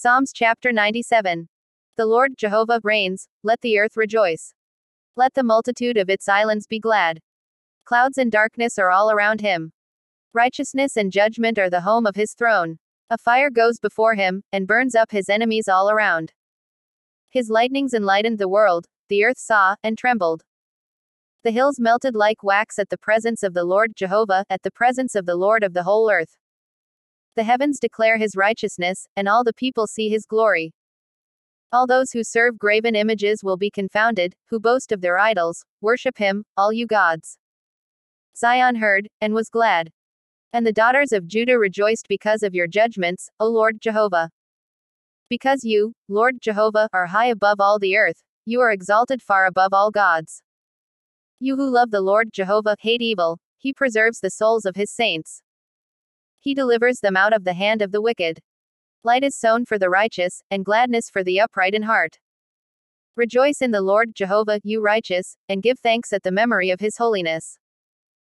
Psalms chapter 97. The Lord Jehovah reigns, let the earth rejoice. Let the multitude of its islands be glad. Clouds and darkness are all around him. Righteousness and judgment are the home of his throne. A fire goes before him, and burns up his enemies all around. His lightnings enlightened the world, the earth saw, and trembled. The hills melted like wax at the presence of the Lord Jehovah, at the presence of the Lord of the whole earth. The heavens declare his righteousness, and all the people see his glory. All those who serve graven images will be confounded, who boast of their idols. Worship him, all you gods. Zion heard, and was glad. And the daughters of Judah rejoiced because of your judgments, O Lord Jehovah. Because you, Lord Jehovah, are high above all the earth, you are exalted far above all gods. You who love the Lord Jehovah hate evil, he preserves the souls of his saints. He delivers them out of the hand of the wicked. Light is sown for the righteous, and gladness for the upright in heart. Rejoice in the Lord Jehovah, you righteous, and give thanks at the memory of his holiness.